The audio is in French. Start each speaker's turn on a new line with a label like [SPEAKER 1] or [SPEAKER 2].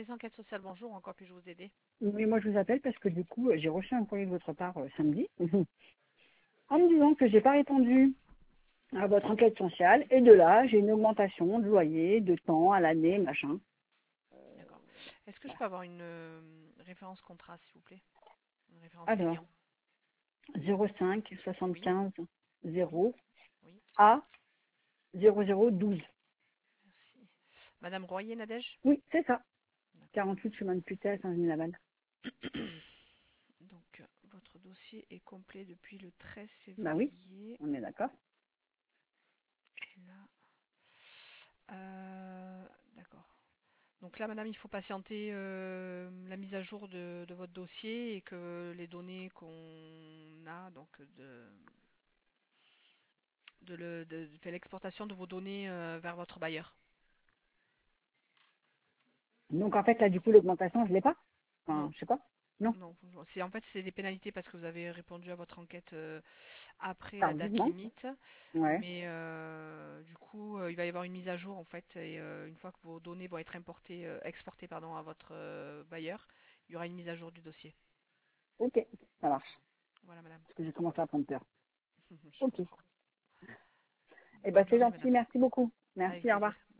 [SPEAKER 1] Service enquête sociale, bonjour, en quoi puis-je vous aider?
[SPEAKER 2] Oui, moi je vous appelle parce que du coup, j'ai reçu un courrier de votre part samedi en me disant que j'ai pas répondu à votre enquête sociale et de là, j'ai une augmentation de loyer, de temps à l'année, machin.
[SPEAKER 1] D'accord. Est-ce que je
[SPEAKER 2] Voilà.
[SPEAKER 1] peux avoir une référence contrat, s'il vous plaît? Une référence
[SPEAKER 2] Alors,
[SPEAKER 1] client?
[SPEAKER 2] 05
[SPEAKER 1] Oui,
[SPEAKER 2] 75
[SPEAKER 1] oui,
[SPEAKER 2] 0
[SPEAKER 1] oui,
[SPEAKER 2] A 0012.
[SPEAKER 1] merci. Madame Royer Nadège?
[SPEAKER 2] Oui, c'est ça.
[SPEAKER 1] D'accord.
[SPEAKER 2] 48 chemin de Putet à Saint-Denis-Laval.
[SPEAKER 1] Donc, votre dossier est complet depuis le 13
[SPEAKER 2] Bah oui,
[SPEAKER 1] février.
[SPEAKER 2] on est d'accord.
[SPEAKER 1] Et là, d'accord. Donc là, madame, il faut patienter la mise à jour de votre dossier et que les données qu'on a, donc de l'exportation de vos données vers votre bailleur.
[SPEAKER 2] Donc en fait, là, du coup, l'augmentation, je l'ai pas.
[SPEAKER 1] Non,
[SPEAKER 2] Enfin, je sais pas. Non,
[SPEAKER 1] non, c'est en fait c'est des pénalités parce que vous avez répondu à votre enquête après la date
[SPEAKER 2] tardivement.
[SPEAKER 1] limite,
[SPEAKER 2] Ouais.
[SPEAKER 1] mais du coup il va y avoir une mise à jour en fait et une fois que vos données vont être exportées pardon à votre bailleur, il y aura une mise à jour du dossier.
[SPEAKER 2] Ok, ça marche.
[SPEAKER 1] Voilà madame.
[SPEAKER 2] Parce que j'ai commencé à prendre peur.
[SPEAKER 1] Je
[SPEAKER 2] Ok.
[SPEAKER 1] comprends.
[SPEAKER 2] Eh ben,
[SPEAKER 1] Bonne
[SPEAKER 2] c'est
[SPEAKER 1] journée
[SPEAKER 2] gentil,
[SPEAKER 1] madame.
[SPEAKER 2] merci beaucoup.
[SPEAKER 1] Avec
[SPEAKER 2] Merci, au revoir.
[SPEAKER 1] plaisir.